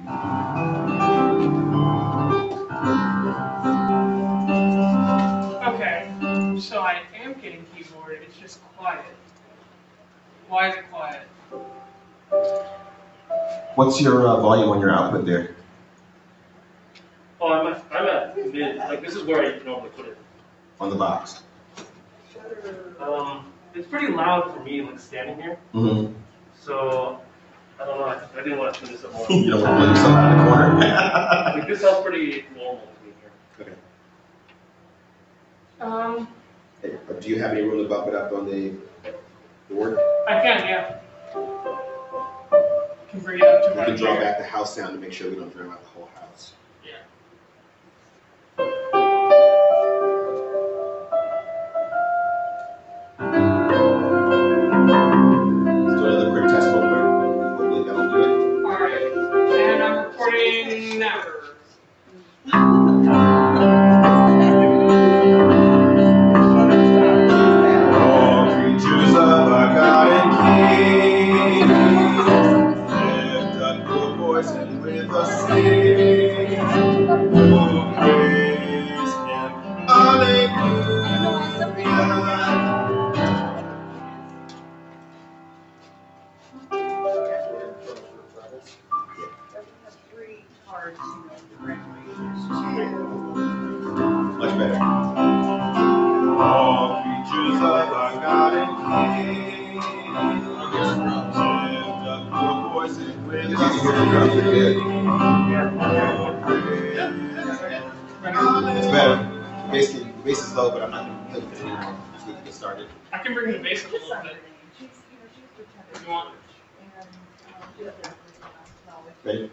Okay, so I am getting keyboard, it's just quiet. Why is it quiet? What's your volume on your output there? Oh, I'm at mid. Like, this is where I normally put it. On the box? It's pretty loud for me, like, standing here. Mm-hmm. So, I don't know. I didn't want to turn this up more. You don't want to plug yourself out of the corner? Like, this sounds pretty normal to me here. Okay. Do you have any room to bump it up on the board? I can, yeah. Can bring it up to You right can draw here. back the house sound to make sure we don't drown out the whole house. Yeah. Let's do another quick test real quick. Hopefully that'll do it. Alright, and I'm recording now. All creatures of our God and King, lift up your voice and with us sing. Oh, praise Him, Alleluia. Much better. All creatures of our God and King, lift up your voice and with us sing. It's better. Basically, the bass is low, but I'm not going to play with it anymore. So we can get started. I can bring the bass up a little bit if you want. Ready?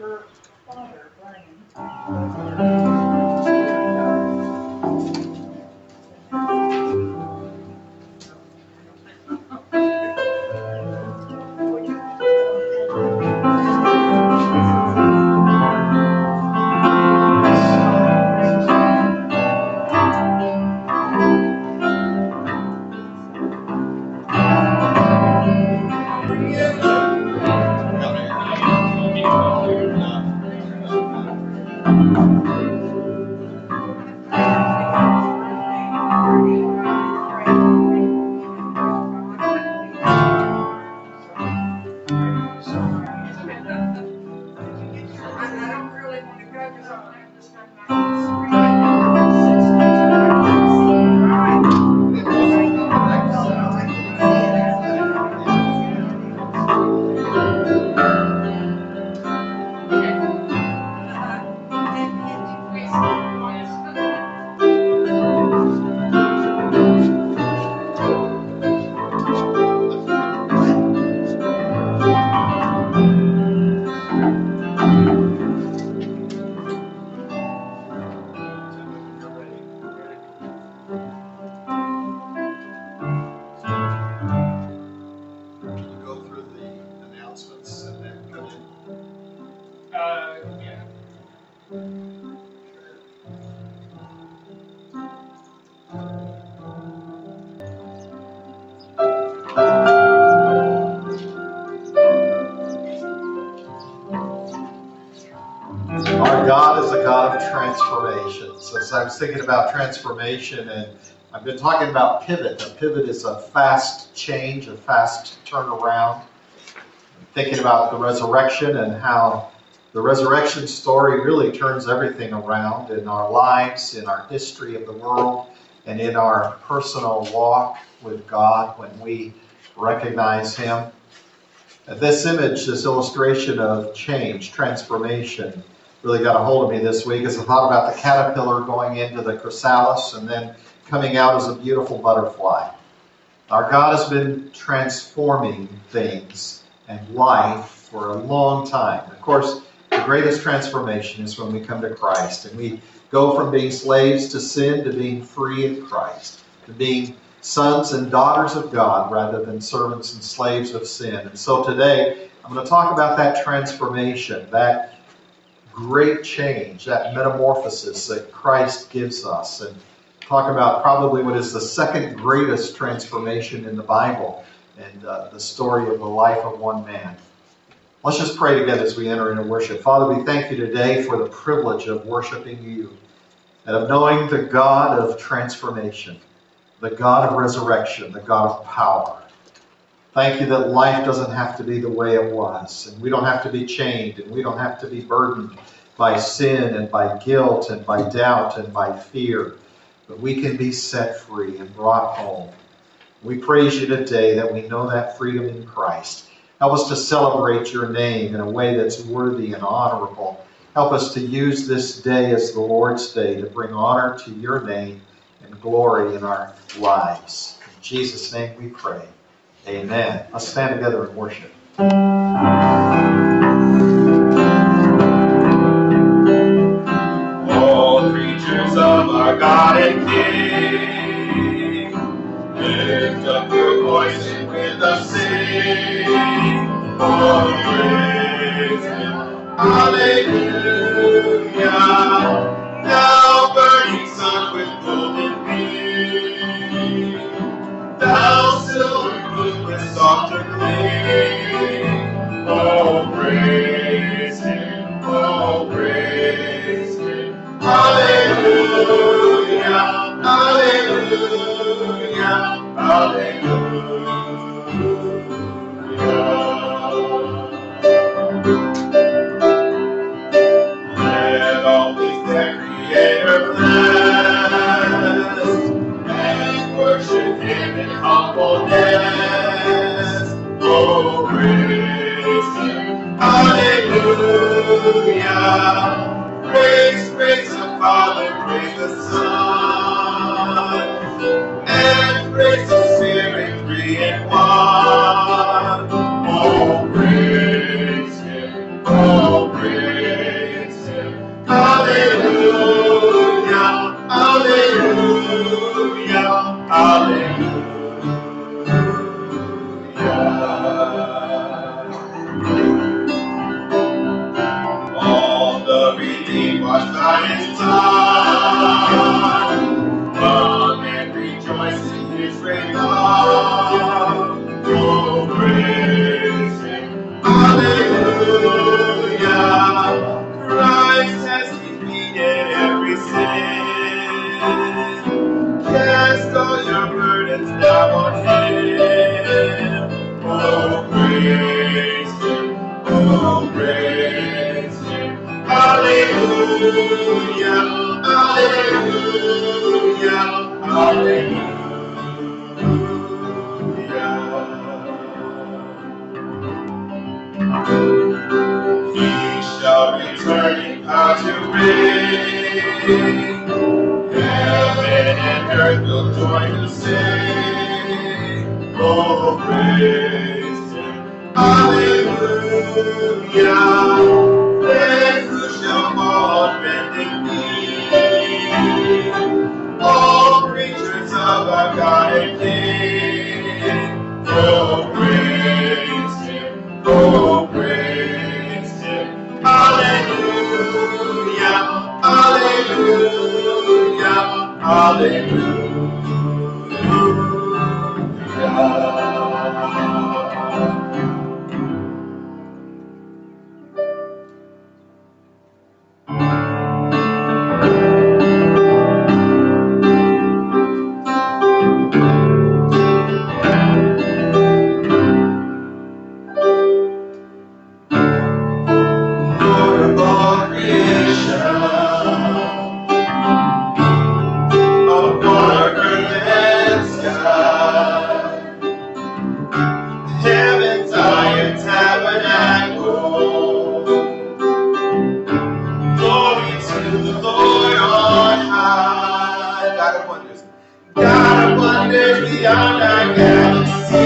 Yeah. Our God is a God of transformation. So as I was thinking about transformation, and I've been talking about pivot. A pivot is a fast change, a fast turnaround. Thinking about the resurrection and how the resurrection story really turns everything around in our lives, in our history of the world, and in our personal walk with God when we recognize Him. This image, this illustration of change, transformation, really got a hold of me this week as I thought about the caterpillar going into the chrysalis and then coming out as a beautiful butterfly. Our God has been transforming things and life for a long time. Of course, the greatest transformation is when we come to Christ and we go from being slaves to sin to being free in Christ, to being sons and daughters of God rather than servants and slaves of sin. And so today, I'm going to talk about that transformation, that great change, that metamorphosis that Christ gives us, and talk about probably what is the second greatest transformation in the Bible, and the story of the life of one man. Let's just pray together as we enter into worship. Father, we thank you today for the privilege of worshiping you and of knowing the God of transformation, the God of resurrection, the God of power. Thank you that life doesn't have to be the way it was, and we don't have to be chained, and we don't have to be burdened by sin and by guilt and by doubt and by fear, but we can be set free and brought home. We praise you today that we know that freedom in Christ. Help us to celebrate your name in a way that's worthy and honorable. Help us to use this day as the Lord's day to bring honor to your name and glory in our lives. In Jesus' name we pray. Amen. Let's stand together and worship. All creatures of our God and King, lift up your voice and with us sing. Oh, praise Him. Hallelujah. Thou burning sun with golden beam, thou silver moon with softer gleam. Oh, praise Him. Oh, praise Him. Hallelujah. Hallelujah. Hallelujah. Let all things that Creator bless and worship Him in humbleness. Oh, praise Him. Hallelujah. Praise, praise the Father, praise the Son, and praise the Spirit, three in one. Oh, praise Him. Oh, praise Him. Hallelujah. Hallelujah. Hallelujah. All the redeemed washed by His blood, come and rejoice in His great love. Oh, praise Him. Hallelujah. Christ has defeated every sin. Cast all your burdens down on Him. Oh, praise Him. Oh, praise Him. Hallelujah. Hallelujah. Hallelujah. He shall return in power to reign. Heaven and earth will join to sing. Oh, praise Him. Hallelujah. Then who shall fall on bending knee? All creatures of our God and King. Oh, praise Him. Oh, praise Him. Hallelujah. Hallelujah. Hallelujah. Lord of all creation, of water, earth, and sky, heaven's iron tabernacle. Glory to the Lord on high. God of wonders. God of wonders beyond our galaxy.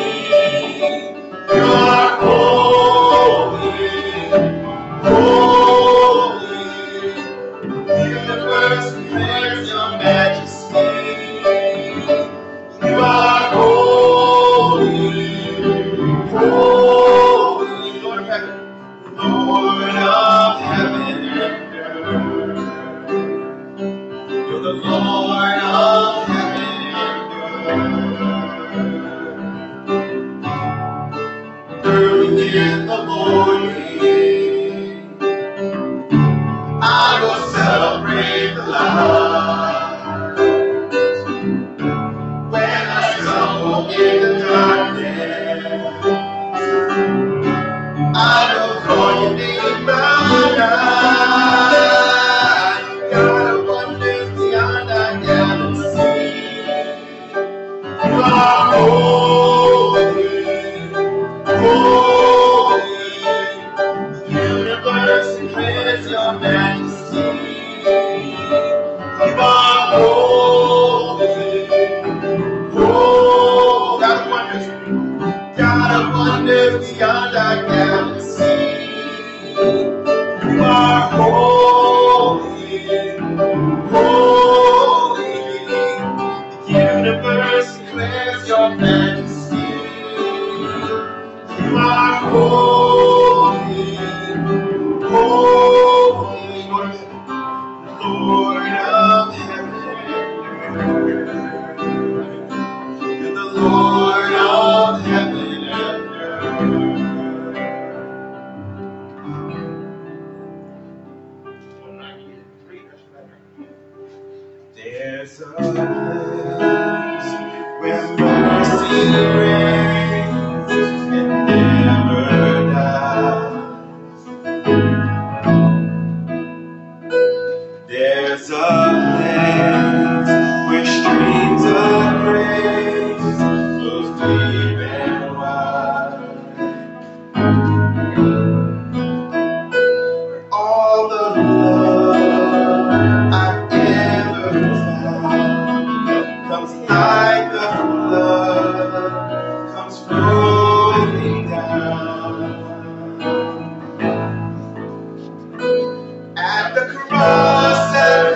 You are holy, holy. The universe declares your majesty. You are holy, holy. Lord of heaven, Lord of heaven and earth. You're the Lord of heaven and earth. Early in the morning. I will celebrate the light. When I stumble in the darkness, I will call your name by night. God of wonders beyond our galaxy, you are holy, holy. Universe declares your majesty. You are holy, holy. God of wonders beyond our galaxy. You are holy, holy. The universe declares your majesty. You are holy, holy, Lord of heaven and earth. You're the Lord of heaven and earth. 193, that's better. There's a place where mercy reigns and never dies. There's a place where streams of grace flows deep and wide. All the love I've ever found comes like the flood, comes flowing down. At the cross,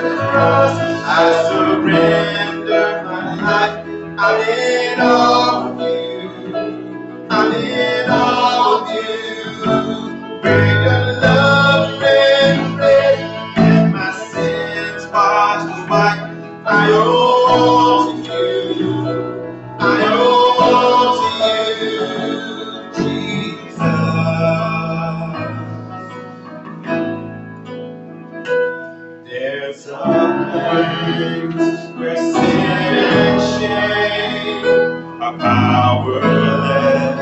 I surrender my life. I'm in awe of you. I'm in awe of you. Where your love ran red and my sins washed white. I owe to you. I owe to you, Jesus. There's a place where sin and shame are powerless.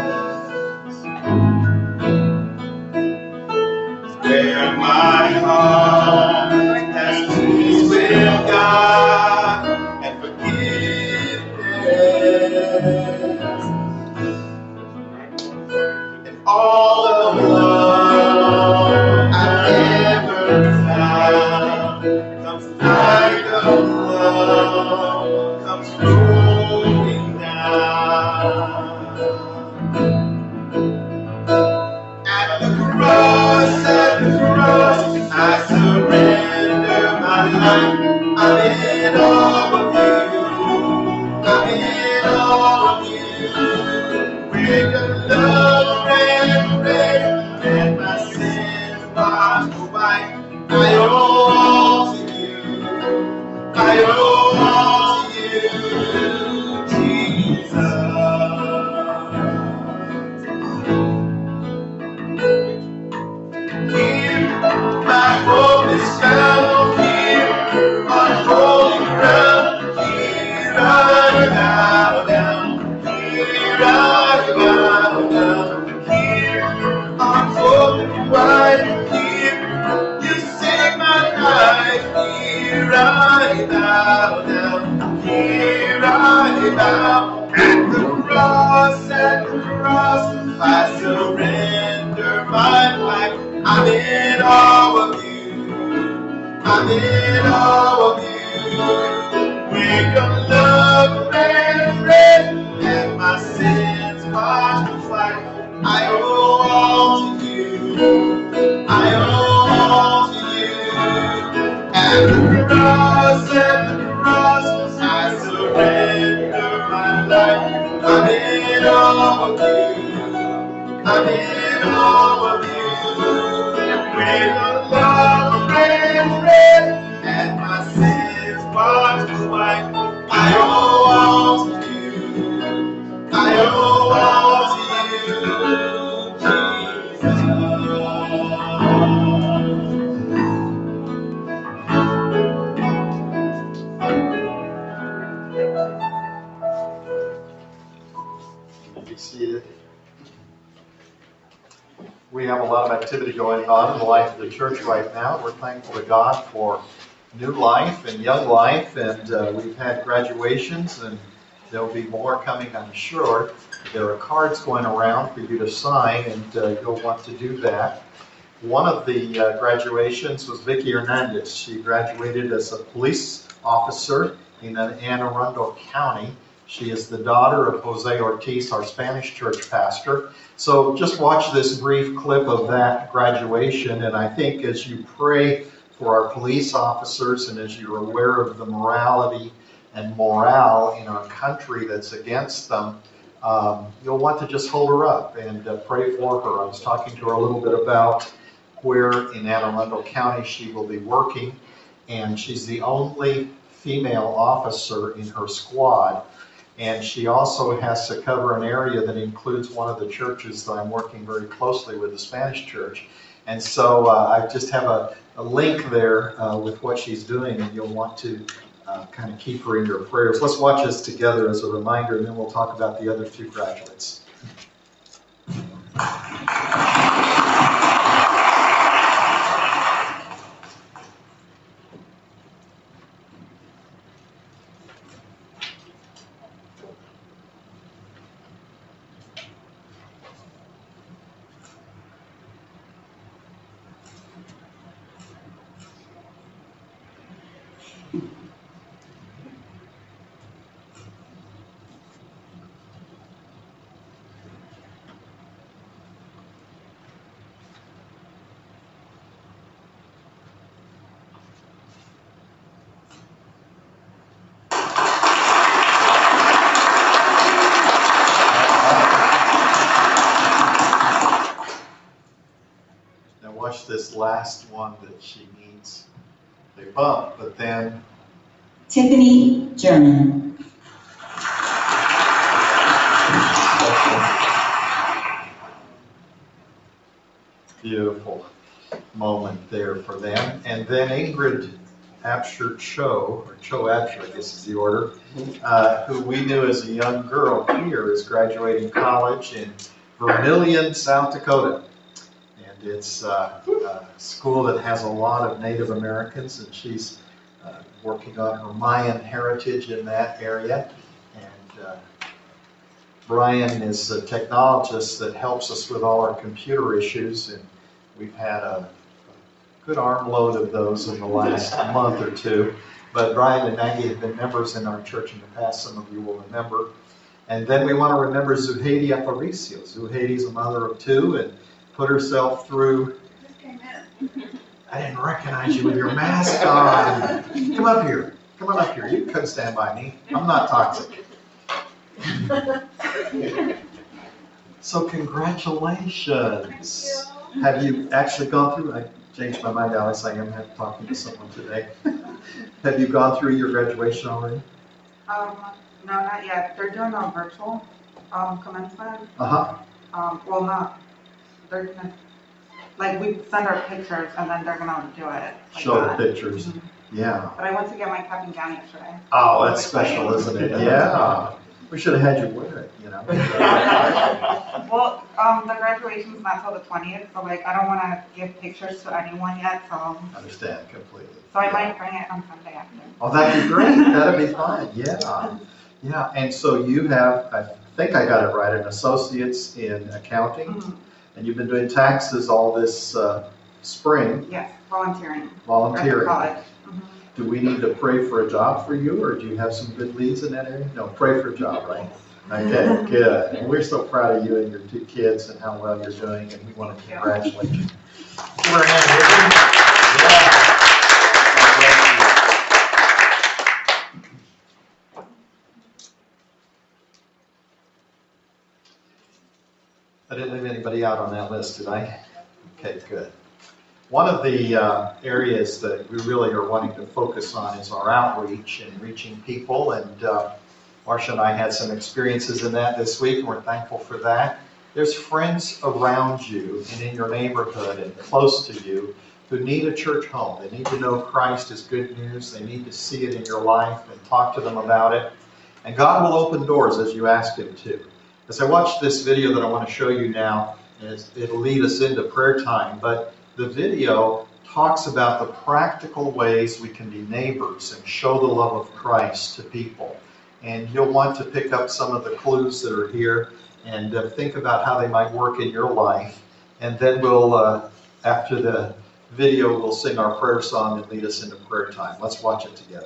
Where my heart has peace with God and forgiveness. And all of the love I've ever found comes like a flood, comes flowing down. At the cross, I surrender my life. I'm in awe of you. I'm in awe of you. Where your love ran red and my sins washed white. I owe all to you. I owe all to you, Jesus. Here, my hope is found. Here, on holy ground. Here I bow down. Here I bow down. Here, on holy white. Here, you save my life. Here I bow down. Here I bow. At the cross, I surrender my life. I'm in awe of you. I'm in awe of you. When your love ran red and my sins washed white. I owe all to you. I owe all to you. At the cross, I surrender my life. I'm in awe of you. I'm in awe of you. When your love ran red and my sins washed white. I owe all to you. I owe all to you, Jesus. lot of activity going on in the life of the church right now. We're thankful to God for new life and young life, and we've had graduations, and there'll be more coming, I'm sure. There are cards going around for you to sign, and you'll want to do that. One of the graduations was Vicky Hernandez. She graduated as a police officer in Anne Arundel County. She is the daughter of Jose Ortiz, our Spanish church pastor. So just watch this brief clip of that graduation, and I think as you pray for our police officers and as you're aware of the morality and morale in our country that's against them, you'll want to just hold her up and pray for her. I was talking to her a little bit about where in Anne Arundel County she will be working, and she's the only female officer in her squad, and she also has to cover an area that includes one of the churches that I'm working very closely with, the Spanish church. And so I just have a link there with what she's doing, and you'll want to kind of keep her in your prayers. Let's watch this together as a reminder, and then we'll talk about the other two graduates. This last one that she needs a bump, but then Tiffany German. Beautiful moment there for them. And then Ingrid Absher Cho, or Cho Absher, I guess is the order, who we knew as a young girl here, is graduating college in Vermilion, South Dakota. It's a school that has a lot of Native Americans, and she's working on her Mayan heritage in that area. And Brian is a technologist that helps us with all our computer issues, and we've had a good armload of those in the last month or two. But Brian and Maggie have been members in our church in the past, some of you will remember. And then we want to remember Zuhaidi Aparicio. Zuhaidi's a mother of two, and put herself through. I didn't recognize you with your mask on. Come up here. Come on up here. You can stand by me. I'm not toxic. So congratulations. Have you actually gone through, I changed my mind, Alice, I am talking to someone today. Have you gone through your graduation already? No, not yet. They're doing a virtual commencement. Uh-huh. Well, not. They're gonna, like, we send our pictures and then they're gonna do it. Like Show that. the pictures. Mm-hmm. Yeah. But I went to get my cap and gown yesterday. Oh, that's special, isn't it? Yeah. We should have had you wear it, you know. Well, the graduation's not till the 20th, so like I don't want to give pictures to anyone yet, so. I understand completely. So I might bring it on Sunday after. Oh, that'd be great. That'd be fun. Yeah. Yeah. And so you have, I think I got it right, an associate's in accounting, Mm-hmm. and you've been doing taxes all this spring, Yes, volunteering. volunteering. At college. Mm-hmm. Do we need to pray for a job for you, or do you have some good leads in that area? No, pray for a job, right? Okay, good. And we're so proud of you and your two kids and how well you're doing, and we want to congratulate you. We're in here. Yeah. I didn't leave anybody out on that list, did I? Okay, good. One of the areas that we really are wanting to focus on is our outreach and reaching people, and Marcia and I had some experiences in that this week, and we're thankful for that. There's friends around you and in your neighborhood and close to you who need a church home. They need to know Christ is good news. They need to see it in your life and talk to them about it. And God will open doors as you ask Him to. As I watch this video that I want to show you now, and it'll lead us into prayer time. But the video talks about the practical ways we can be neighbors and show the love of Christ to people. And you'll want to pick up some of the clues that are here and think about how they might work in your life. And then we'll, after the video, we'll sing our prayer song and lead us into prayer time. Let's watch it together.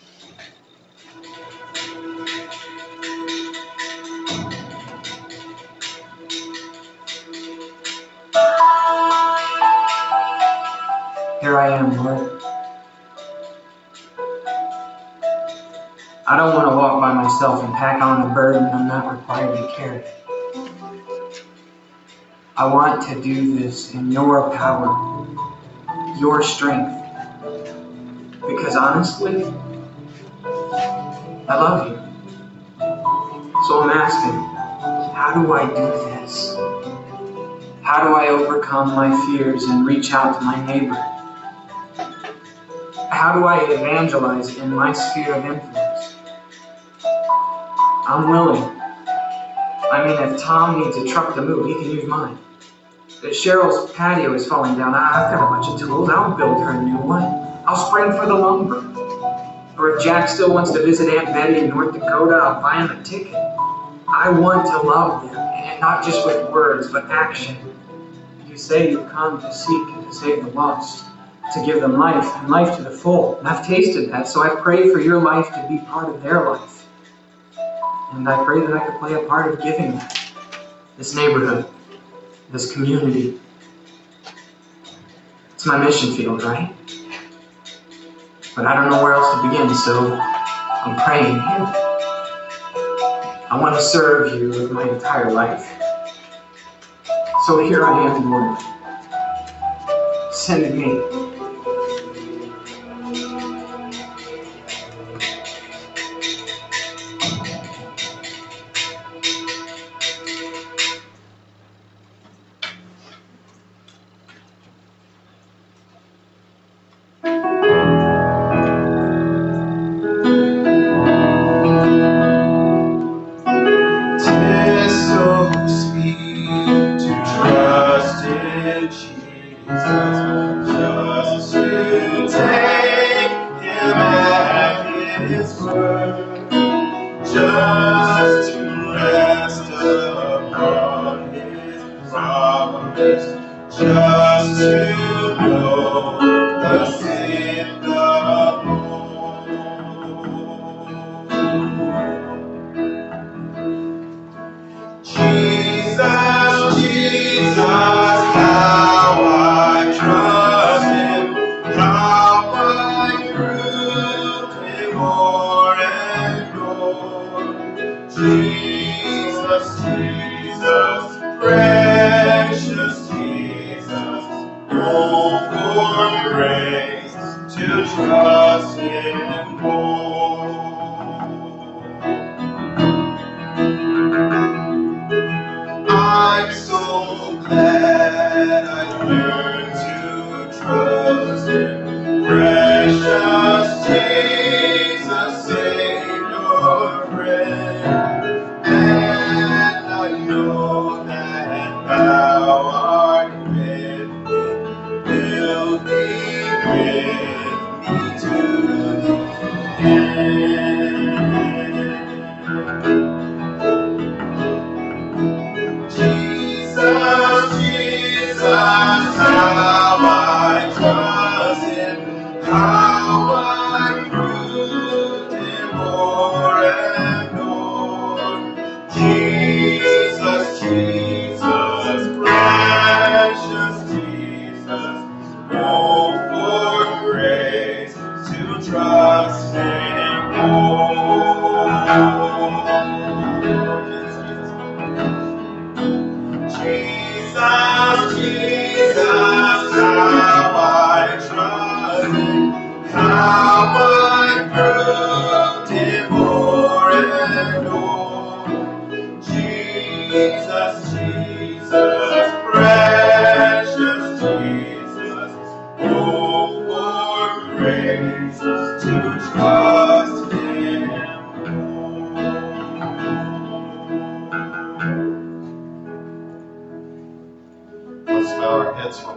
Here I am, Lord. I don't want to walk by myself and pack on a burden I'm not required to carry. I want to do this in your power, your strength. Because honestly, I love you. So I'm asking, how do I do this? How do I overcome my fears and reach out to my neighbor? How do I evangelize in my sphere of influence? I'm willing. I mean, if Tom needs a truck to move, he can use mine. If Cheryl's patio is falling down, I've got a bunch of tools. I'll build her a new one. I'll spring for the lumber. Or if Jack still wants to visit Aunt Betty in North Dakota, I'll buy him a ticket. I want to love them, and not just with words, but action. You say you've come to seek and to save the lost, to give them life, and life to the full. And I've tasted that, so I pray for your life to be part of their life. And I pray that I could play a part of giving that. This neighborhood, this community. It's my mission field, right? But I don't know where else to begin, so I'm praying here. I want to serve you with my entire life. So here I am, Lord. Send me.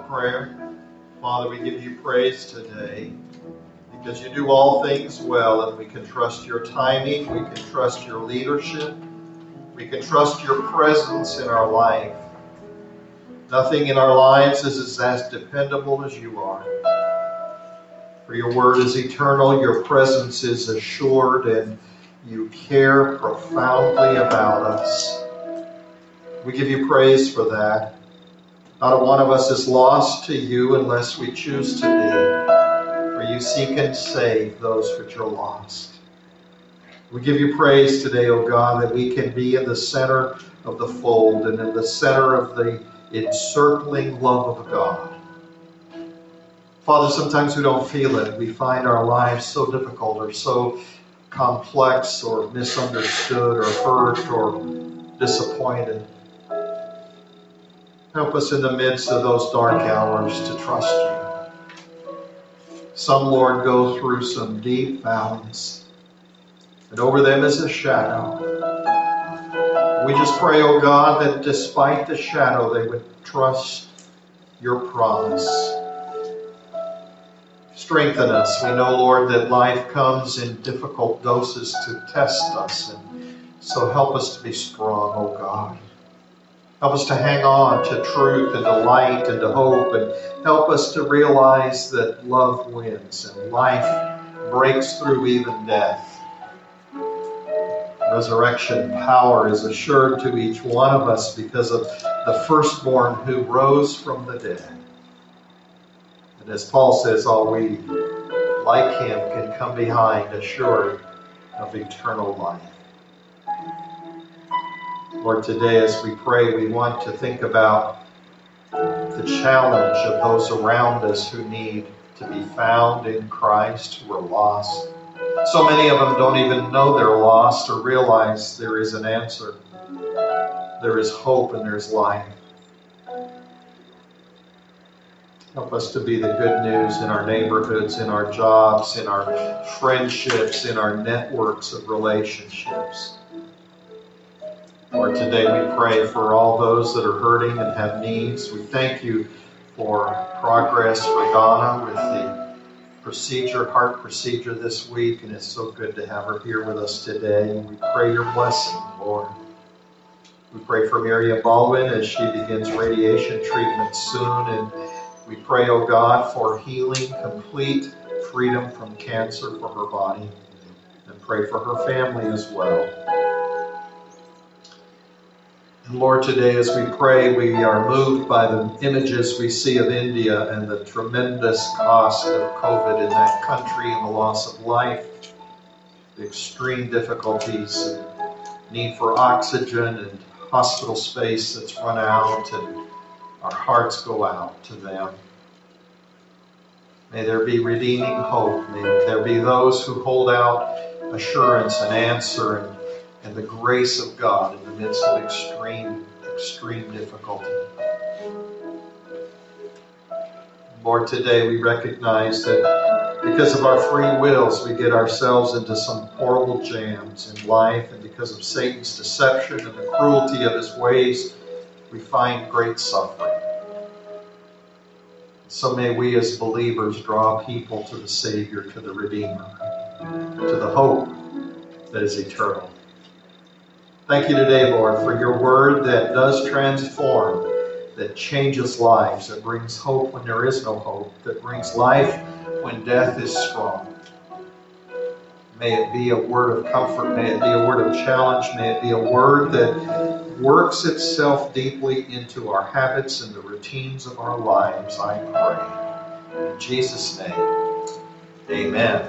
prayer. Father, we give you praise today because you do all things well, and we can trust your timing, we can trust your leadership, we can trust your presence in our life. Nothing in our lives is as dependable as you are. For your word is eternal, your presence is assured, and you care profoundly about us. We give you praise for that. Not a one of us is lost to you unless we choose to be. For you seek and save those which are lost. We give you praise today, O God, that we can be in the center of the fold and in the center of the encircling love of God. Father, sometimes we don't feel it. We find our lives so difficult or so complex or misunderstood or hurt or disappointed. Help us in the midst of those dark hours to trust you. Some, Lord, go through some deep valleys, and over them is a shadow. We just pray, oh God, that despite the shadow, they would trust your promise. Strengthen us. We know, Lord, that life comes in difficult doses to test us, and so help us to be strong, oh God. Help us to hang on to truth and to light and to hope, and help us to realize that love wins and life breaks through even death. Resurrection power is assured to each one of us because of the firstborn who rose from the dead. And as Paul says, all we, like him, can come behind assured of eternal life. Lord, today as we pray, we want to think about the challenge of those around us who need to be found in Christ, who are lost. So many of them don't even know they're lost or realize there is an answer. There is hope and there's life. Help us to be the good news in our neighborhoods, in our jobs, in our friendships, in our networks of relationships. Lord, today we pray for all those that are hurting and have needs. We thank you for progress for Donna with the heart procedure this week, and it's so good to have her here with us today. We pray your blessing, Lord. We pray for Miriam Baldwin as she begins radiation treatment soon, and we pray, oh God, for healing, complete freedom from cancer for her body, and pray for her family as well. And Lord, today as we pray, we are moved by the images we see of India and the tremendous cost of COVID in that country and the loss of life, the extreme difficulties, and need for oxygen and hospital space that's run out, and our hearts go out to them. May there be redeeming hope. May there be those who hold out assurance and answer and the grace of God in the midst of extreme difficulty. Lord, today we recognize that because of our free wills, we get ourselves into some horrible jams in life, and because of Satan's deception and the cruelty of his ways, we find great suffering. So may we as believers draw people to the Savior, to the Redeemer, to the hope that is eternal. Thank you today, Lord, for your word that does transform, that changes lives, that brings hope when there is no hope, that brings life when death is strong. May it be a word of comfort, may it be a word of challenge, may it be a word that works itself deeply into our habits and the routines of our lives, I pray. In Jesus' name, amen.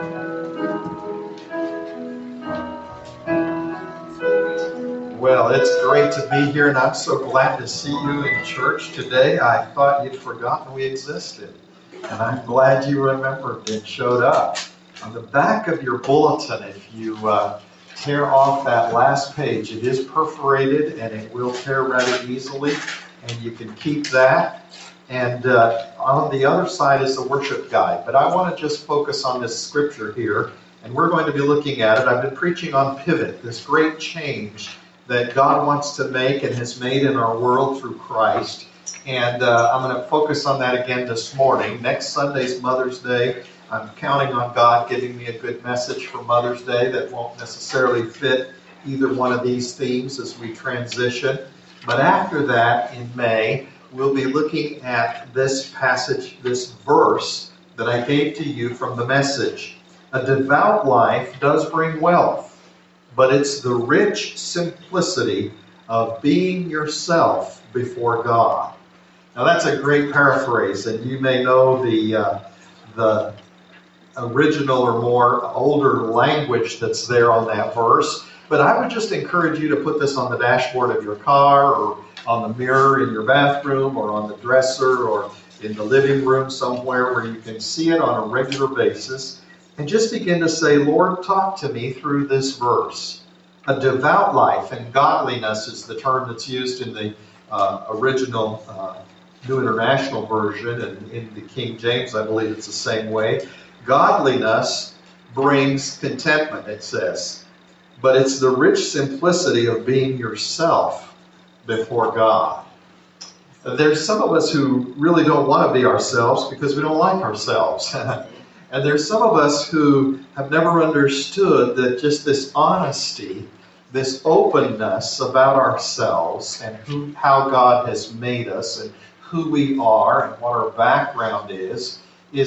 Well, it's great to be here, and I'm so glad to see you in church today. I thought you'd forgotten we existed, and I'm glad you remembered and showed up. On the back of your bulletin, if you tear off that last page, it is perforated, and it will tear rather easily, and you can keep that. And on the other side is the worship guide. But I want to just focus on this scripture here, and we're going to be looking at it. I've been preaching on pivot, this great change that God wants to make and has made in our world through Christ. And I'm going to focus on that again this morning. Next Sunday's Mother's Day. I'm counting on God giving me a good message for Mother's Day that won't necessarily fit either one of these themes as we transition. But after that, in May, we'll be looking at this passage, this verse that I gave to you from the Message. A devout life does bring wealth, but it's the rich simplicity of being yourself before God. Now that's a great paraphrase, and you may know the original or more older language that's there on that verse. But I would just encourage you to put this on the dashboard of your car, or on the mirror in your bathroom, or on the dresser, or in the living room somewhere where you can see it on a regular basis, and just begin to say, Lord, talk to me through this verse. A devout life, and godliness is the term that's used in the original New International Version, and in the King James, I believe it's the same way. Godliness brings contentment, it says. But it's the rich simplicity of being yourself before God. There's some of us who really don't want to be ourselves because we don't like ourselves. And there's some of us who have never understood that just this honesty, this openness about ourselves and how God has made us and who we are and what our background is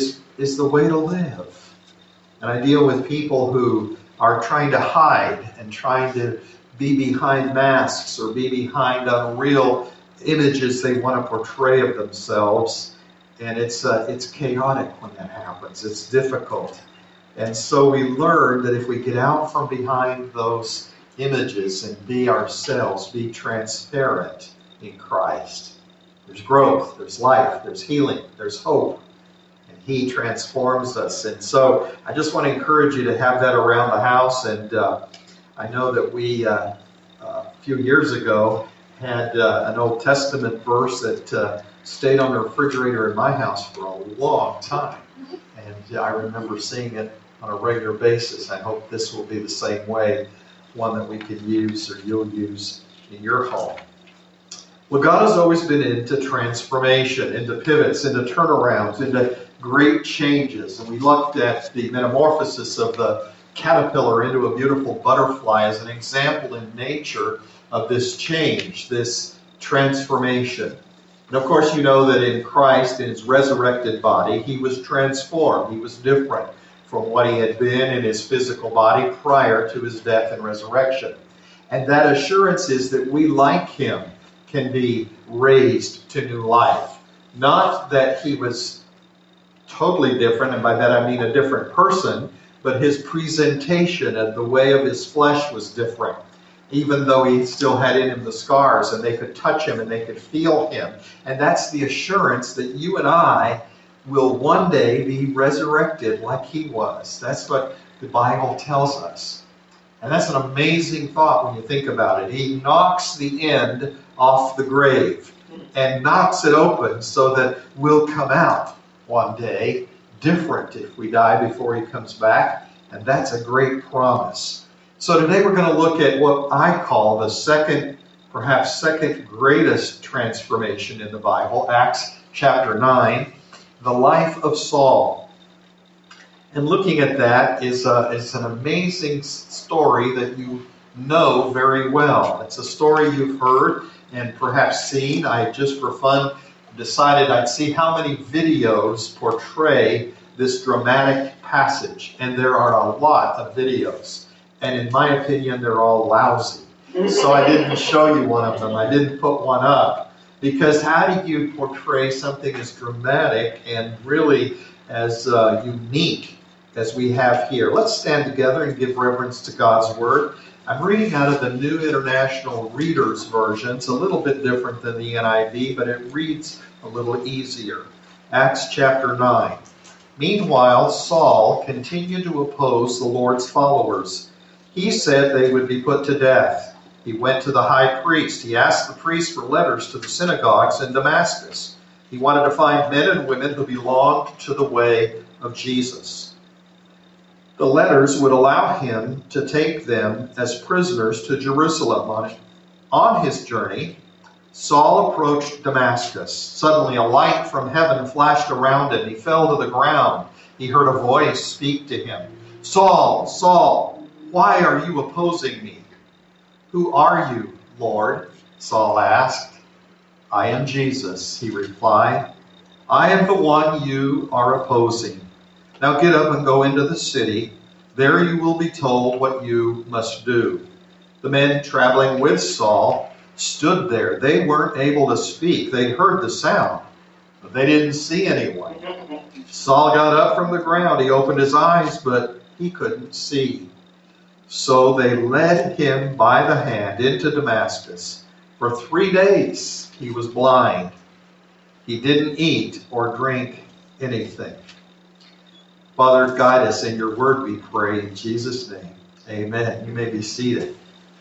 the way to live. And I deal with people who are trying to hide and trying to be behind masks or be behind unreal images they want to portray of themselves. And it's chaotic when that happens. It's difficult. And so we learn that if we get out from behind those images and be ourselves, be transparent in Christ, there's growth, there's life, there's healing, there's hope. He transforms us. And so I just want to encourage you to have that around the house. And I know that we, a few years ago, had an Old Testament verse that stayed on the refrigerator in my house for a long time. And I remember seeing it on a regular basis. I hope this will be the same way, one that we can use or you'll use in your home. Well, God has always been into transformation, into pivots, into turnarounds, into great changes. And we looked at the metamorphosis of the caterpillar into a beautiful butterfly as an example in nature of this change, this transformation. And of course, you know that in Christ, in his resurrected body, he was transformed. He was different from what he had been in his physical body prior to his death and resurrection. And that assurance is that we, like him, can be raised to new life. Not that he was totally different, and by that I mean a different person, but his presentation and the way of his flesh was different. Even though he still had in him the scars, and they could touch him and they could feel him. And that's the assurance that you and I will one day be resurrected like he was. That's what the Bible tells us. And that's an amazing thought when you think about it. He knocks the end off the grave and knocks it open so that we'll come out one day different if we die before he comes back. And that's a great promise. So today we're going to look at what I call the second greatest transformation in the Bible, Acts chapter 9, the life of Saul. And looking at that is an amazing story that you know very well. It's a story you've heard and perhaps seen. I just for fun decided I'd see how many videos portray this dramatic passage. And there are a lot of videos. And in my opinion, they're all lousy. So I didn't show you one of them. I didn't put one up. Because how do you portray something as dramatic and really as unique as we have here? Let's stand together and give reverence to God's Word. I'm reading out of the New International Reader's Version. It's a little bit different than the NIV, but it reads a little easier. Acts chapter 9. Meanwhile, Saul continued to oppose the Lord's followers. He said they would be put to death. He went to the high priest. He asked the priest for letters to the synagogues in Damascus. He wanted to find men and women who belonged to the way of Jesus. The letters would allow him to take them as prisoners to Jerusalem. On his journey, Saul approached Damascus. Suddenly a light from heaven flashed around him. He fell to the ground. He heard a voice speak to him. Saul, Saul, why are you opposing me? Who are you, Lord? Saul asked. I am Jesus, he replied. I am the one you are opposing. Now get up and go into the city. There you will be told what you must do. The men traveling with Saul stood there. They weren't able to speak. They'd heard the sound, but they didn't see anyone. Saul got up from the ground. He opened his eyes, but he couldn't see. So they led him by the hand into Damascus. For 3 days he was blind. He didn't eat or drink anything. Father, guide us in your word, we pray, in Jesus' name. Amen. You may be seated.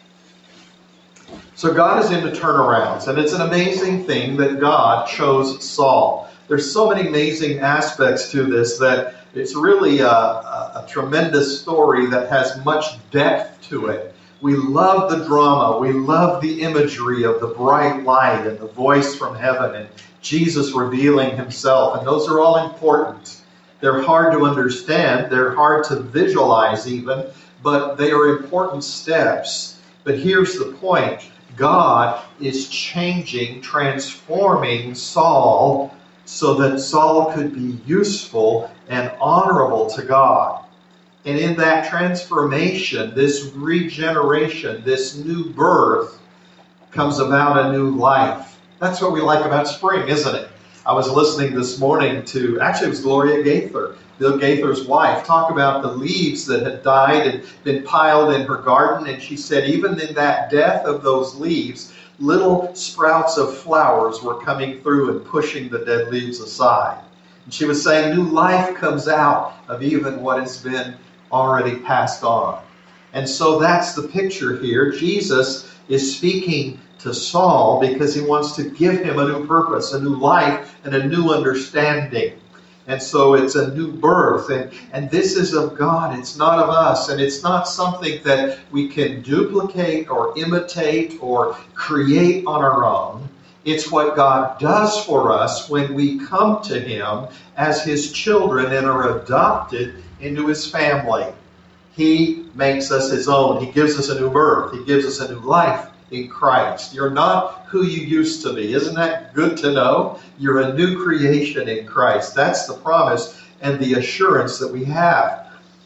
So God is into turnarounds, and it's an amazing thing that God chose Saul. There's so many amazing aspects to this that it's really a tremendous story that has much depth to it. We love the drama. We love the imagery of the bright light and the voice from heaven and Jesus revealing himself, and those are all important. They're hard to understand. They're hard to visualize even, but they are important steps. But here's the point. God is changing, transforming Saul so that Saul could be useful and honorable to God. And in that transformation, this regeneration, this new birth, comes about a new life. That's what we like about spring, isn't it? I was listening this morning to, actually it was Gloria Gaither, Bill Gaither's wife, talk about the leaves that had died and been piled in her garden. And she said even in that death of those leaves, little sprouts of flowers were coming through and pushing the dead leaves aside. And she was saying new life comes out of even what has been already passed on. And so that's the picture here. Jesus is speaking to Saul because he wants to give him a new purpose, a new life, and a new understanding. And so it's a new birth, and this is of God. It's not of us, and it's not something that we can duplicate or imitate or create on our own. It's what God does for us when we come to him as his children and are adopted into his family. He makes us his own. He gives us a new birth. He gives us a new life in Christ. You're not who you used to be. Isn't that good to know? You're a new creation in Christ. That's the promise and the assurance that we have.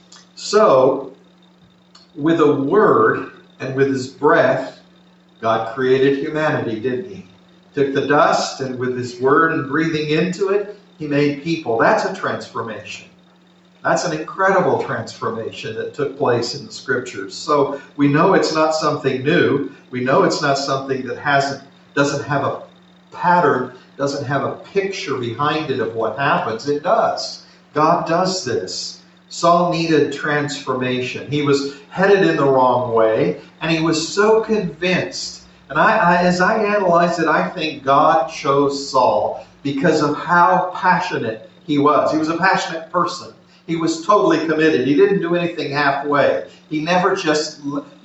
So, with a word and with his breath, God created humanity, didn't he? Took the dust, and with his word and breathing into it, he made people. That's a transformation. That's an incredible transformation that took place in the scriptures. So we know it's not something new. We know it's not something that doesn't have a pattern, doesn't have a picture behind it of what happens. It does. God does this. Saul needed transformation. He was headed in the wrong way, and he was so convinced. And as I analyze it, I think God chose Saul because of how passionate he was. He was a passionate person. He was totally committed. He didn't do anything halfway. He never just,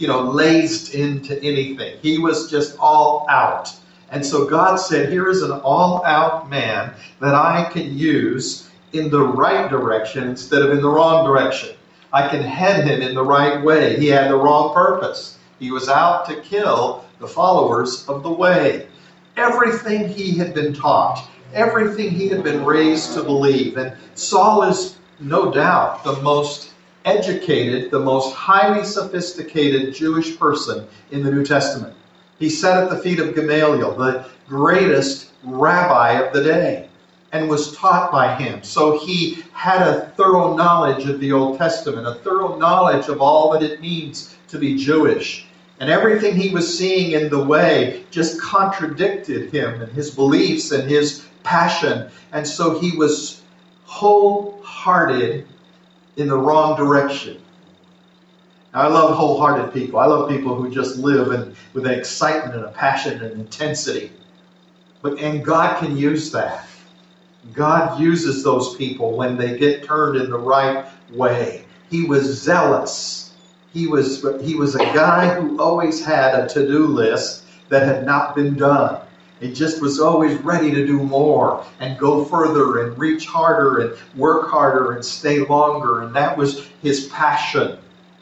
lazed into anything. He was just all out. And so God said, here is an all-out man that I can use in the right direction instead of in the wrong direction. I can head him in the right way. He had the wrong purpose. He was out to kill the followers of the way. Everything he had been taught, everything he had been raised to believe. And Saul is no doubt the most educated, the most highly sophisticated Jewish person in the New Testament. He sat at the feet of Gamaliel, the greatest rabbi of the day, and was taught by him. So he had a thorough knowledge of the Old Testament, a thorough knowledge of all that it means to be Jewish. And everything he was seeing in the way just contradicted him and his beliefs and his passion. And so he was wholehearted in the wrong direction. Now, I love wholehearted people. I love people who just live with an excitement and a passion and intensity. And God can use that. God uses those people when they get turned in the right way. He was zealous. He was a guy who always had a to-do list that had not been done. He just was always ready to do more and go further and reach harder and work harder and stay longer. And that was his passion.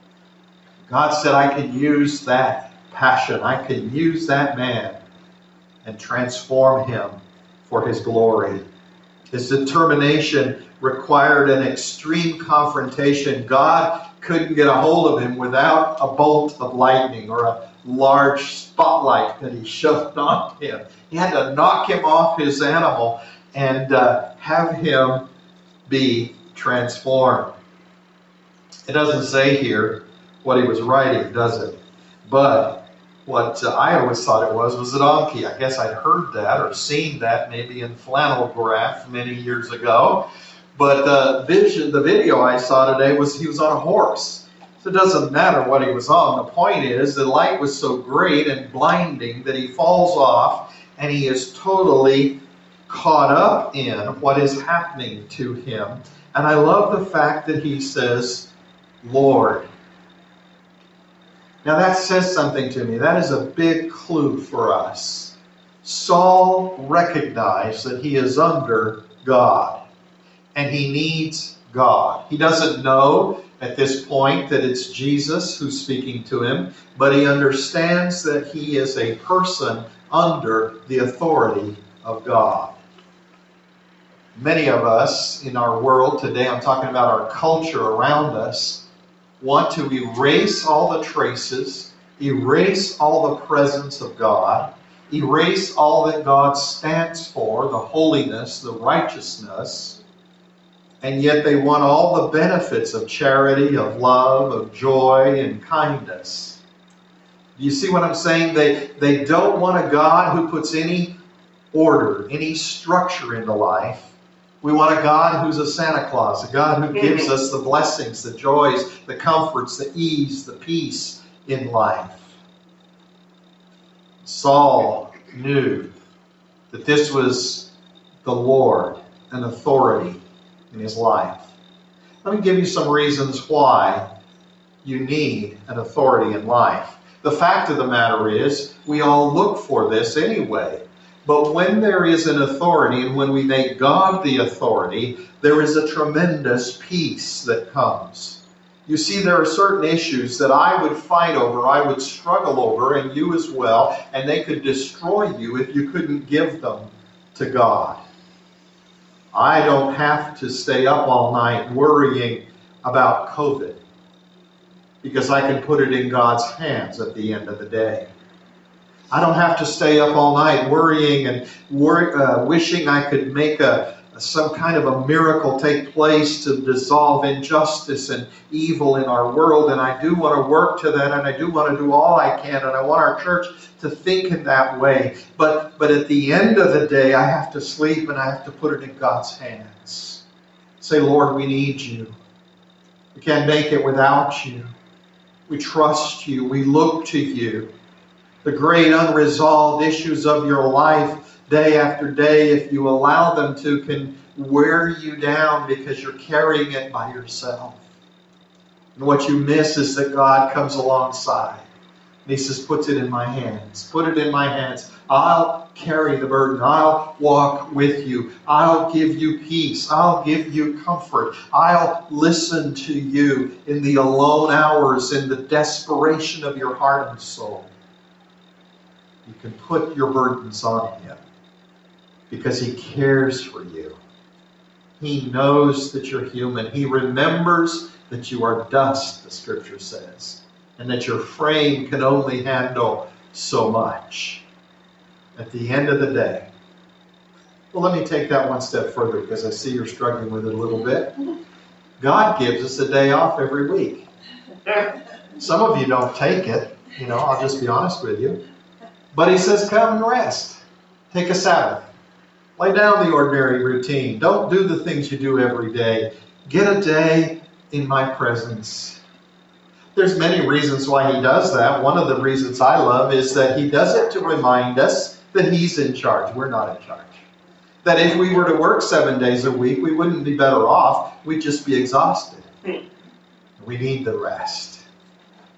God said, I can use that passion. I can use that man and transform him for his glory. His determination required an extreme confrontation. God couldn't get a hold of him without a bolt of lightning or a large spotlight that he shoved on him. He had to knock him off his animal and have him be transformed. It doesn't say here what he was riding, does it? But what I always thought it was a donkey. I guess I'd heard that or seen that maybe in flannel graph many years ago. But the video I saw today was he was on a horse. So it doesn't matter what he was on. The point is the light was so great and blinding that he falls off and he is totally caught up in what is happening to him. And I love the fact that he says, Lord. Now that says something to me. That is a big clue for us. Saul recognized that he is under God and he needs God. He doesn't know at this point that it's Jesus who's speaking to him, but he understands that he is a person under the authority of God. Many of us in our world today, I'm talking about our culture around us, want to erase all the traces, erase all the presence of God, erase all that God stands for, the holiness, the righteousness, and yet they want all the benefits of charity, of love, of joy, and kindness. Do you see what I'm saying? They don't want a God who puts any order, any structure into life. We want a God who's a Santa Claus, a God who gives us the blessings, the joys, the comforts, the ease, the peace in life. Saul knew that this was the Lord, an authority in his life. Let me give you some reasons why you need an authority in life. The fact of the matter is, we all look for this anyway. But when there is an authority, and when we make God the authority, there is a tremendous peace that comes. You see, there are certain issues that I would fight over, I would struggle over, and you as well, and they could destroy you if you couldn't give them to God. I don't have to stay up all night worrying about COVID, because I can put it in God's hands at the end of the day. I don't have to stay up all night worrying and wishing I could make some kind of a miracle take place to dissolve injustice and evil in our world. And I do want to work to that, and I do want to do all I can, and I want our church to think in that way. But at the end of the day, I have to sleep and I have to put it in God's hands. Say, Lord, we need you. We can't make it without you. We trust you. We look to you. The great unresolved issues of your life, day after day, if you allow them to, can wear you down because you're carrying it by yourself. And what you miss is that God comes alongside. And he says, put it in my hands. Put it in my hands. I'll carry the burden. I'll walk with you. I'll give you peace. I'll give you comfort. I'll listen to you in the alone hours, in the desperation of your heart and soul. You can put your burdens on him because he cares for you. He knows that you're human. He remembers that you are dust, the scripture says, and that your frame can only handle so much. At the end of the day, well, let me take that one step further because I see you're struggling with it a little bit. God gives us a day off every week. Some of you don't take it, I'll just be honest with you. But he says, come and rest. Take a Sabbath. Lay down the ordinary routine. Don't do the things you do every day. Get a day in my presence. There's many reasons why he does that. One of the reasons I love is that he does it to remind us that he's in charge. We're not in charge. That if we were to work 7 days a week, we wouldn't be better off. We'd just be exhausted. We need the rest.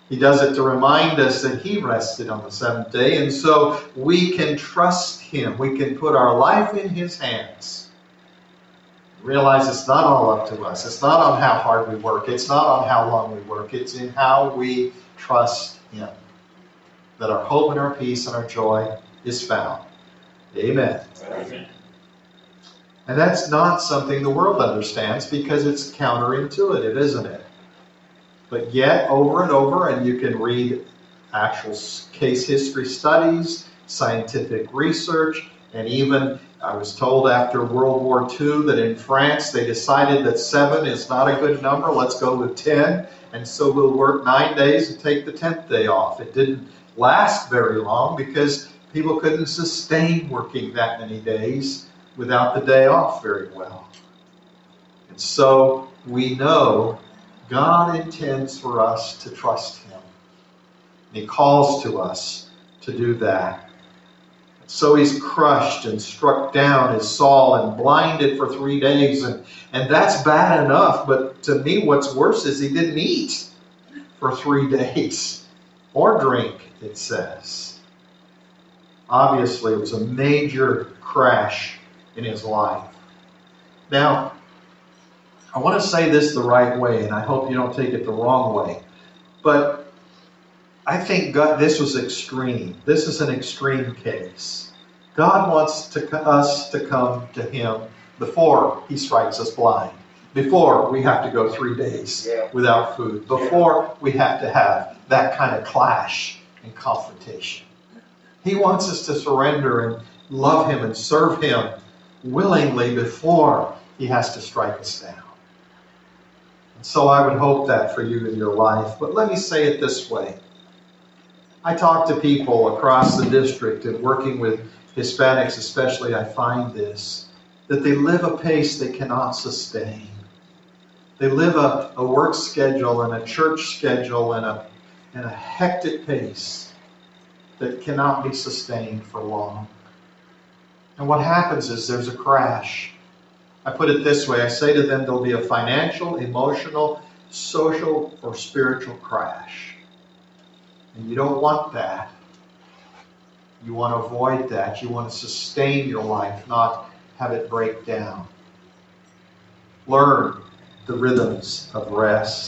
He does it to remind us that He rested on the seventh day, and so we can trust Him. We can put our life in His hands. Realize it's not all up to us. It's not on how hard we work. It's not on how long we work. It's in how we trust Him that our hope and our peace and our joy is found. Amen. Amen. And that's not something the world understands because it's counterintuitive, isn't it? But yet, over and over, and you can read actual case history studies, scientific research, and even, I was told after World War II that in France they decided that 7 is not a good number, let's go with 10, and so we'll work 9 days and take the 10th day off. It didn't last very long because people couldn't sustain working that many days without the day off very well. And so we know God intends for us to trust Him. And He calls to us to do that. And so He's crushed and struck down as Saul and blinded for 3 days. And that's bad enough, but to me what's worse is He didn't eat for 3 days or drink, it says. Obviously, it was a major crash in his life. Now, I want to say this the right way, and I hope you don't take it the wrong way, but I think God, this was extreme. This is an extreme case. God wants us to come to Him before He strikes us blind, before we have to go 3 days without food, before we have to have that kind of clash and confrontation. He wants us to surrender and love Him and serve Him willingly before He has to strike us down. And so I would hope that for you in your life. But let me say it this way. I talk to people across the district, and working with Hispanics especially, I find this, that they live a pace they cannot sustain. They live a work schedule and a church schedule and a hectic pace that cannot be sustained for long. And what happens is there's a crash. I put it this way. I say to them there'll be a financial, emotional, social, or spiritual crash. And you don't want that. You want to avoid that. You want to sustain your life, not have it break down. Learn the rhythms of rest.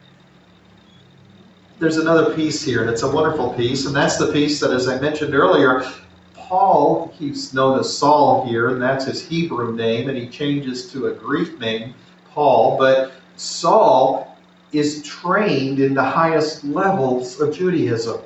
There's another piece here, and it's a wonderful piece, and that's the piece that, as I mentioned earlier, Paul, he's known as Saul here, and that's his Hebrew name, and he changes to a Greek name, Paul, but Saul is trained in the highest levels of Judaism.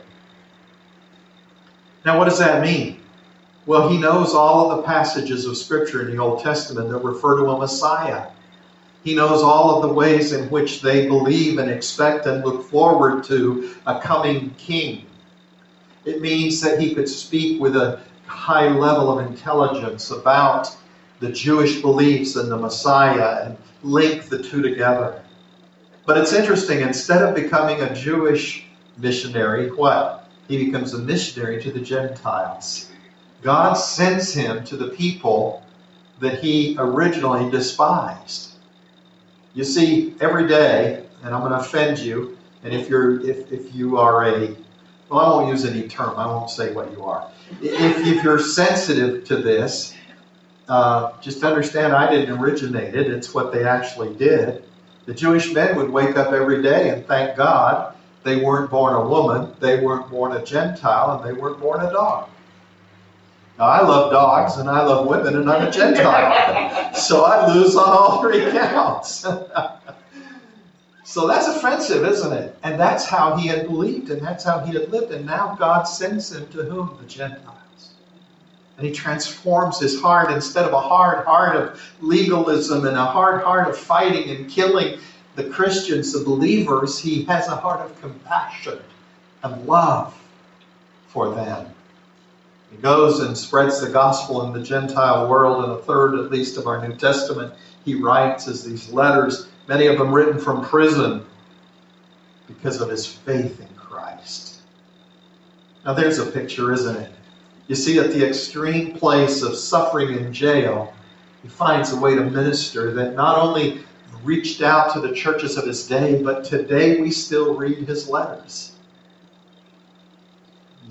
Now, what does that mean? Well, he knows all of the passages of Scripture in the Old Testament that refer to a Messiah. He knows all of the ways in which they believe and expect and look forward to a coming king. It means that he could speak with a high level of intelligence about the Jewish beliefs and the Messiah and link the two together. But it's interesting, instead of becoming a Jewish missionary, what? He becomes a missionary to the Gentiles. God sends him to the people that he originally despised. You see, every day, and I'm going to offend you, and if you are a, well, I won't use any term, I won't say what you are. If you're sensitive to this, just understand I didn't originate it, it's what they actually did. The Jewish men would wake up every day and thank God they weren't born a woman, they weren't born a Gentile, and they weren't born a dog. Now, I love dogs, and I love women, and I'm a Gentile. So I lose on all three counts. So that's offensive, isn't it? And that's how he had believed, and that's how he had lived. And now God sends him to whom? The Gentiles. And he transforms his heart. Instead of a hard heart of legalism and a hard heart of fighting and killing the Christians, the believers, he has a heart of compassion and love for them. He goes and spreads the gospel in the Gentile world. In a third, at least, of our New Testament, he writes as these letters, many of them written from prison, because of his faith in Christ. Now there's a picture, isn't it? You see, at the extreme place of suffering in jail, he finds a way to minister that not only reached out to the churches of his day, but today we still read his letters.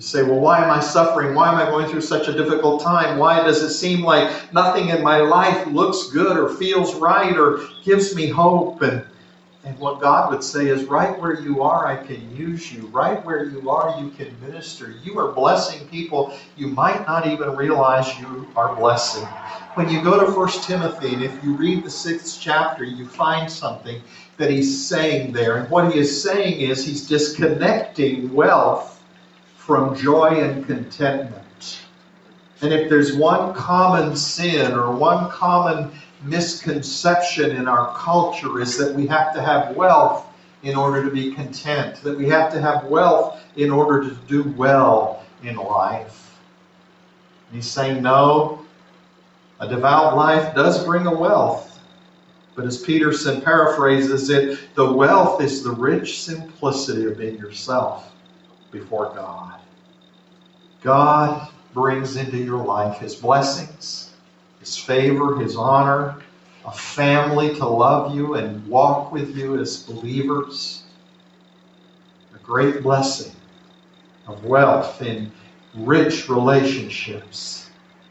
You say, well, why am I suffering? Why am I going through such a difficult time? Why does it seem like nothing in my life looks good or feels right or gives me hope? And what God would say is, right where you are, I can use you. Right where you are, you can minister. You are blessing people you might not even realize you are blessing. When you go to 1 Timothy, and if you read the 6th chapter, you find something that he's saying there. And what he is saying is he's disconnecting wealth from joy and contentment. And if there's one common sin or one common misconception in our culture, is that we have to have wealth in order to be content, that we have to have wealth in order to do well in life. And he's saying, no, a devout life does bring a wealth. But as Peterson paraphrases it, the wealth is the rich simplicity of being yourself before God. God brings into your life His blessings, His favor, His honor, a family to love you and walk with you as believers, a great blessing of wealth in rich relationships.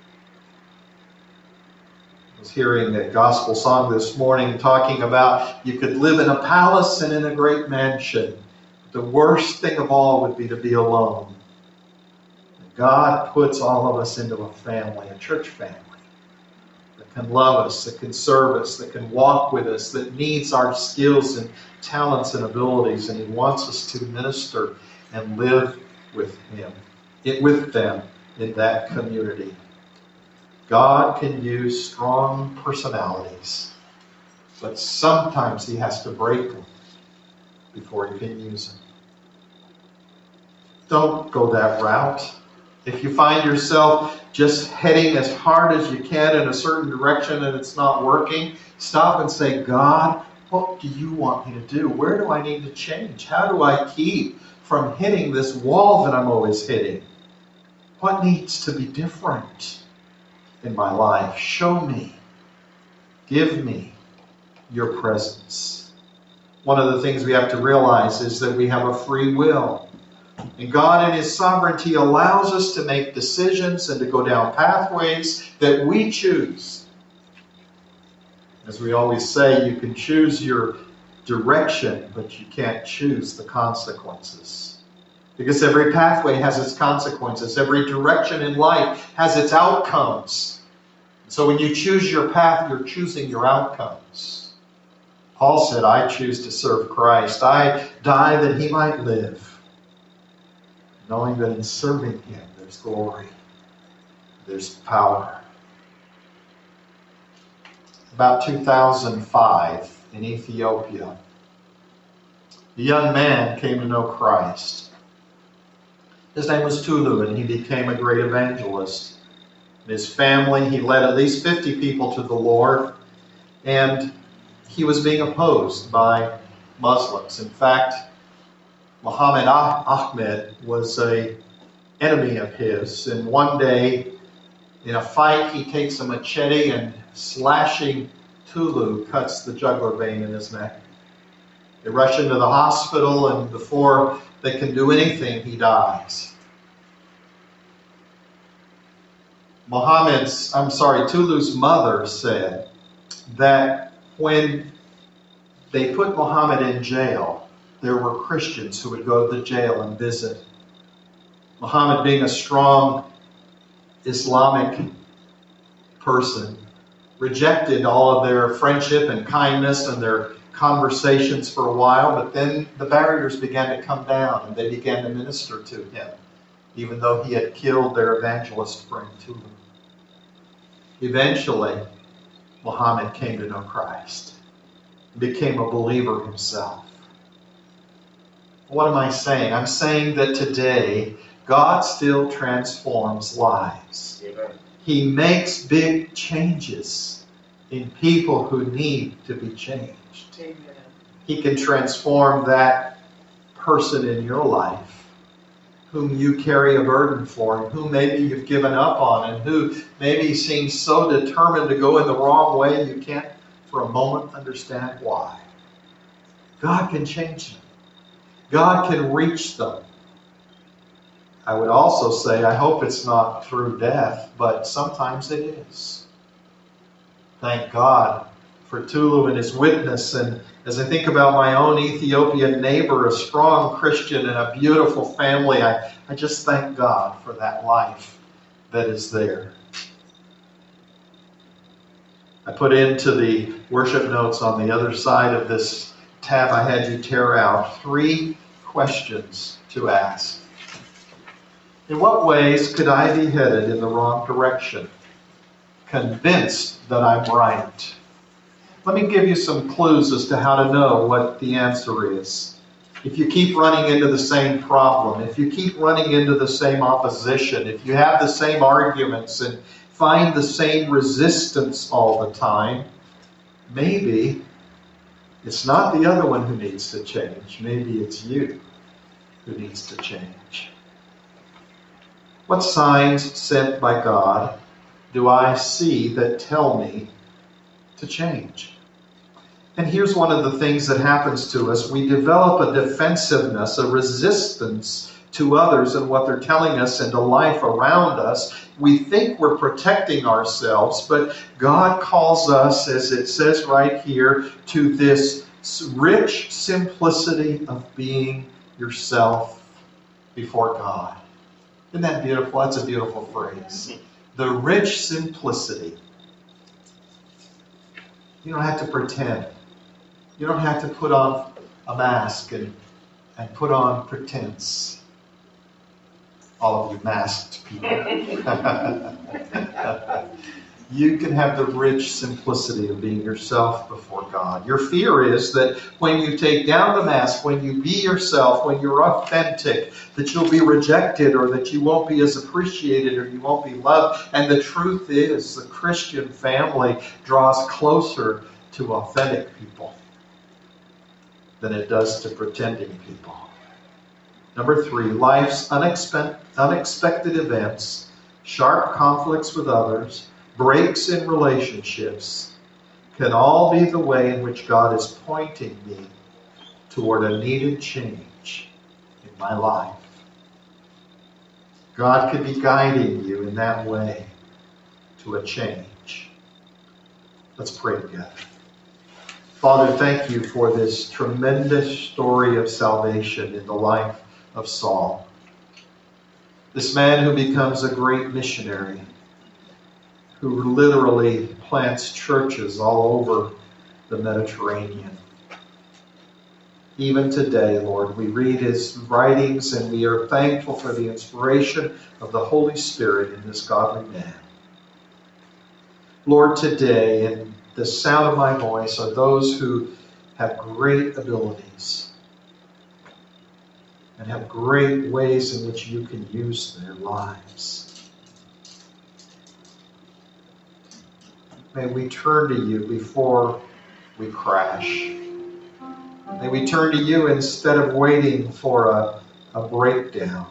I was hearing a gospel song this morning talking about you could live in a palace and in a great mansion. The worst thing of all would be to be alone. God puts all of us into a family, a church family, that can love us, that can serve us, that can walk with us, that needs our skills and talents and abilities, and He wants us to minister and live with with them in that community. God can use strong personalities, but sometimes He has to break them before He can use them. Don't go that route. If you find yourself just heading as hard as you can in a certain direction and it's not working, stop and say, God, what do you want me to do? Where do I need to change? How do I keep from hitting this wall that I'm always hitting? What needs to be different in my life? Show me. Give me your presence. One of the things we have to realize is that we have a free will. And God in His sovereignty allows us to make decisions and to go down pathways that we choose. As we always say, you can choose your direction, but you can't choose the consequences. Because every pathway has its consequences. Every direction in life has its outcomes. So when you choose your path, you're choosing your outcomes. Paul said, I choose to serve Christ. I die that He might live. Knowing that in serving Him, there's glory, there's power. About 2005 in Ethiopia, a young man came to know Christ. His name was Tulu, and he became a great evangelist. In his family, he led at least 50 people to the Lord, and he was being opposed by Muslims. In fact, Muhammad Ahmed was an enemy of his, and one day in a fight he takes a machete and slashing Tulu cuts the jugular vein in his neck. They rush into the hospital, and before they can do anything, he dies. Tulu's mother said that when they put Muhammad in jail, there were Christians who would go to the jail and visit. Muhammad, being a strong Islamic person, rejected all of their friendship and kindness and their conversations for a while, but then the barriers began to come down and they began to minister to him, even though he had killed their evangelist friend Tulu. Eventually, Muhammad came to know Christ, became a believer himself. What am I saying? I'm saying that today, God still transforms lives. Amen. He makes big changes in people who need to be changed. Amen. He can transform that person in your life whom you carry a burden for, and who maybe you've given up on, and who maybe seems so determined to go in the wrong way you can't for a moment understand why. God can change them. God can reach them. I would also say, I hope it's not through death, but sometimes it is. Thank God for Tulu and his witness. And as I think about my own Ethiopian neighbor, a strong Christian and a beautiful family, I just thank God for that life that is there. I put into the worship notes on the other side of this tab I had you tear out 3 questions to ask. In what ways could I be headed in the wrong direction? Convinced that I'm right. Let me give you some clues as to how to know what the answer is. If you keep running into the same problem, if you keep running into the same opposition, if you have the same arguments and find the same resistance all the time, maybe it's not the other one who needs to change. Maybe it's you who needs to change. What signs sent by God do I see that tell me to change? And here's one of the things that happens to us. We develop a defensiveness, a resistance to others and what they're telling us and to life around us. We think we're protecting ourselves, but God calls us, as it says right here, to this rich simplicity of being yourself before God. Isn't that beautiful? That's a beautiful phrase. The rich simplicity. You don't have to pretend. You don't have to put on a mask and put on pretense. All of you masked people. You can have the rich simplicity of being yourself before God. Your fear is that when you take down the mask, when you be yourself, when you're authentic, that you'll be rejected or that you won't be as appreciated or you won't be loved. And the truth is, the Christian family draws closer to authentic people than it does to pretending people. Number 3, life's unexpected events, sharp conflicts with others, breaks in relationships can all be the way in which God is pointing me toward a needed change in my life. God could be guiding you in that way to a change. Let's pray together. Father, thank you for this tremendous story of salvation in the life of Saul. This man who becomes a great missionary, who literally plants churches all over the Mediterranean. Even today, Lord, we read his writings and we are thankful for the inspiration of the Holy Spirit in this godly man. Lord, today, in the sound of my voice, are those who have great abilities and have great ways in which you can use their lives. May we turn to you before we crash. May we turn to you instead of waiting for a breakdown.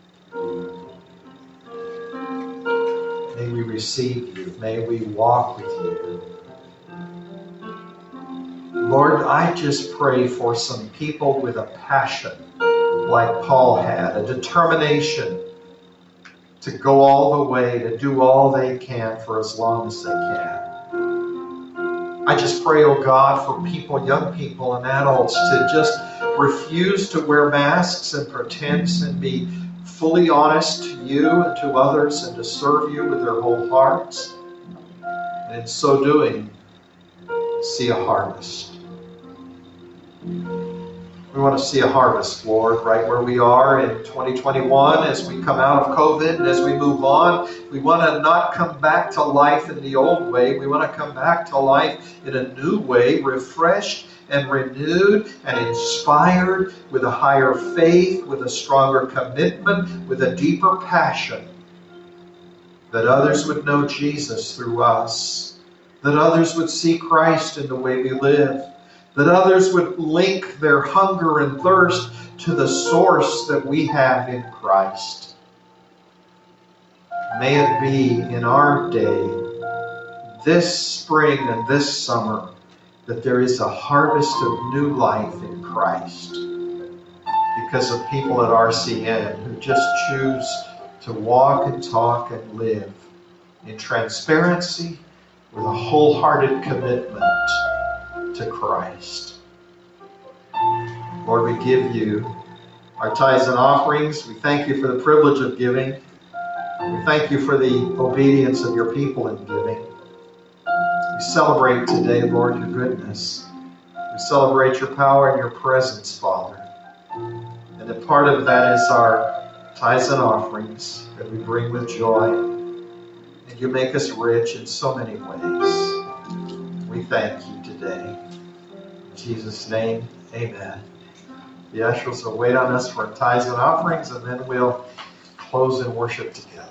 May we receive you. May we walk with you. Lord, I just pray for some people with a passion like Paul had, a determination to go all the way, to do all they can for as long as they can. I just pray, oh God, for people, young people and adults, to just refuse to wear masks and pretense and be fully honest to you and to others and to serve you with their whole hearts. And in so doing, see a harvest. We want to see a harvest, Lord, right where we are in 2021 as we come out of COVID and as we move on. We want to not come back to life in the old way. We want to come back to life in a new way, refreshed and renewed and inspired with a higher faith, with a stronger commitment, with a deeper passion, that others would know Jesus through us, that others would see Christ in the way we live, that others would link their hunger and thirst to the source that we have in Christ. May it be in our day, this spring and this summer, that there is a harvest of new life in Christ. because of people at RCN who just choose to walk and talk and live in transparency with a wholehearted commitment to Christ. Lord, we give you our tithes and offerings. We thank you for the privilege of giving. We thank you for the obedience of your people in giving. We celebrate today, Lord, your goodness. We celebrate your power and your presence, Father. And a part of that is our tithes and offerings that we bring with joy. And you make us rich in so many ways. We thank you today. In Jesus' name, amen. The ushers will wait on us for tithes and offerings, and then we'll close in worship together.